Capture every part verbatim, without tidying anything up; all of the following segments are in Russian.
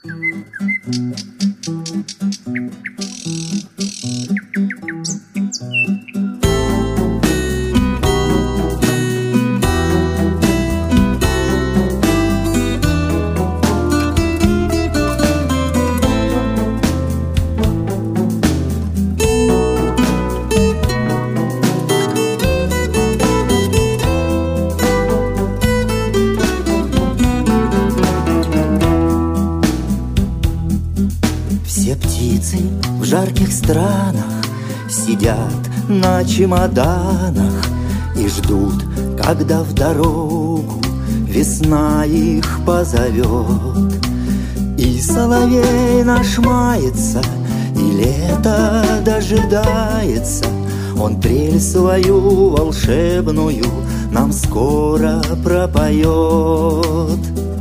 В жарких странах сидят на чемоданах и ждут, когда в дорогу весна их позовет. И соловей наш мается, и лето дожидается. Он трель свою волшебную нам скоро пропоет.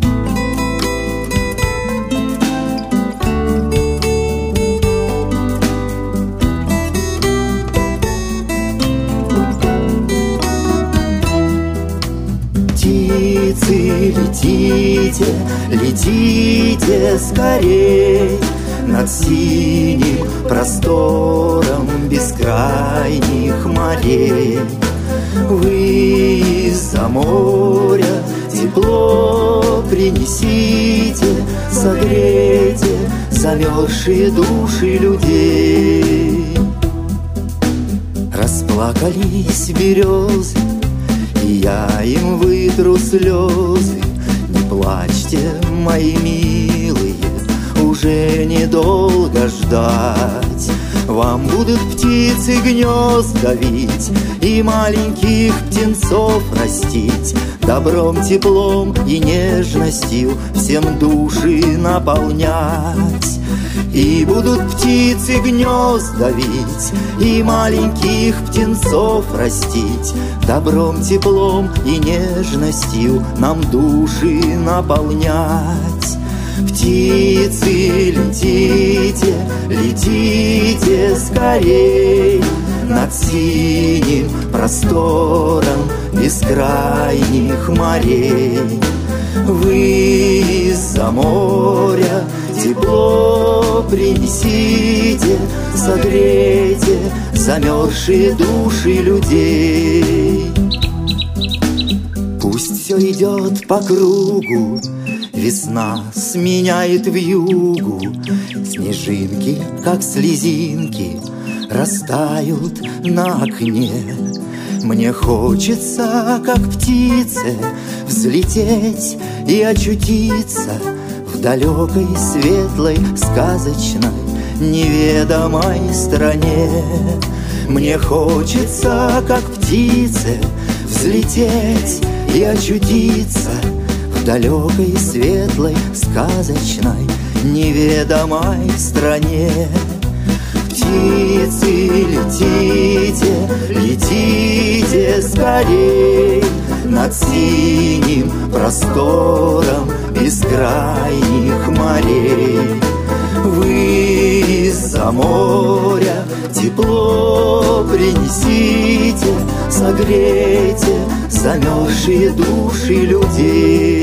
Птицы, летите, летите скорей над синим простором бескрайних морей. Вы из-за моря тепло принесите, согрейте замерзшие души людей. Расплакались березы, и я им вытру слезы. Не плачьте, мои милые, уже недолго ждать. Вам будут птицы гнезда вить и маленьких птенцов растить, добром, теплом и нежностью всем души наполнять. И будут птицы гнезда вить и маленьких птенцов растить, добром, теплом и нежностью нам души наполнять. Птицы, летите, летите скорей над синим простором бескрайних морей. Вы из-за моря тепло принесите, согрейте замерзшие души людей. Пусть все идет по кругу, весна сменяет вьюгу. Снежинки, как слезинки, растают на окне. Мне хочется, как птице, взлететь и очутиться в далекой, светлой, сказочной, неведомой стране. Мне хочется, как птице, взлететь и очутиться в далекой, светлой, сказочной, неведомой стране. Птицы, летите, летите скорей над синим простором бескрайних морей. Вы из-за моря тепло принесите, согрейте замерзшие души людей.